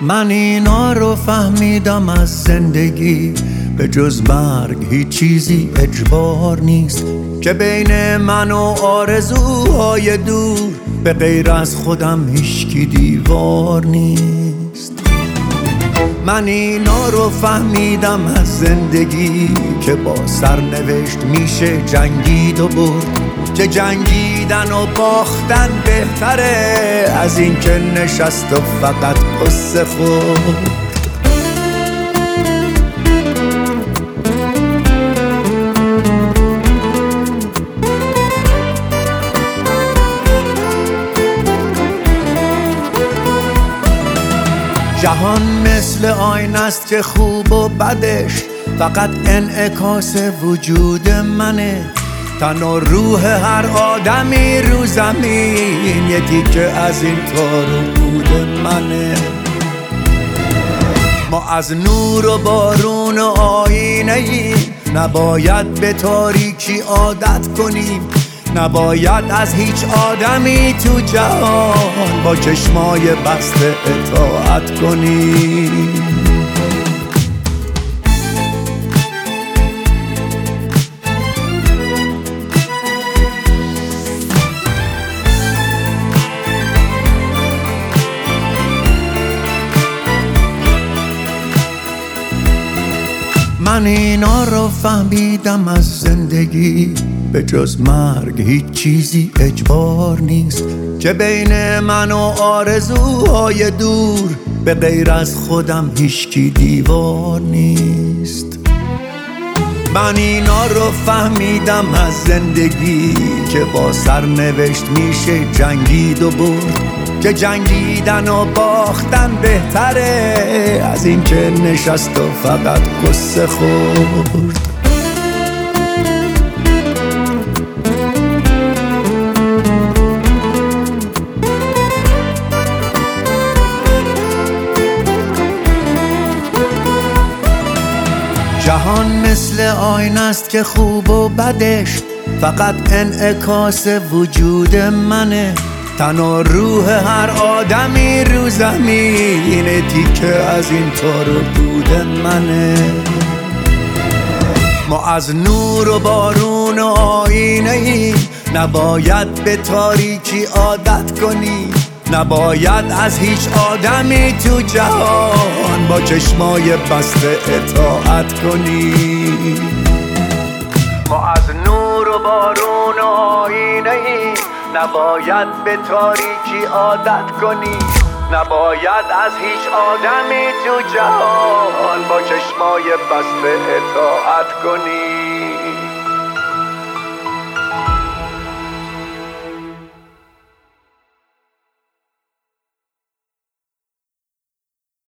من اینا رو فهمیدم از زندگی، به جز مرگ هیچ چیزی اجبار نیست، که بین من و آرزوهای دور به غیر از خودم هیچکی دیوار نیست. من اینا رو فهمیدم از زندگی، که با سرنوشت میشه جنگید و برد، که جنگیدن و باختن بهتره از این که نشست و فقط قصه خورد. جهان مثل آینه است که خوب و بدش فقط انعکاس وجود منه. تن و روح هر آدمی رو زمین یه تیکه از این تار و پود منه. ما از نور و بارون و آینه ایم، نباید به تاریکی عادت کنیم، نباید از هیچ آدمی تو جهان با چشمای بسته اطاعت کنیم. من اینا رو فهمیدم از زندگی، به جز مرگ هیچ چیزی اجبار نیست، که بین من و آرزوهای دور به غیر از خودم هیچکی دیوار نیست. من اینا رو فهمیدم از زندگی، که با سرنوشت میشه جنگید و برد، که جنگیدن و باختن بهتره از این که نشست و فقط قصه خورد. جهان مثل آینه است که خوب و بدش فقط انعکاس وجود منه. تن و روح هر آدمی رو زمین تیکه از این تار و پود منه. ما از نور و بارون و آینه ایم، نباید به تاریکی عادت کنیم، نباید از هیچ آدمی تو جهان با چشمای بسته اطاعت کنیم. ما از نور و بارون و آینه ایم، نباید به تاریکی عادت کنیم، نباید از هیچ آدمی تو جهان با چشمای بسته اطاعت کنیم.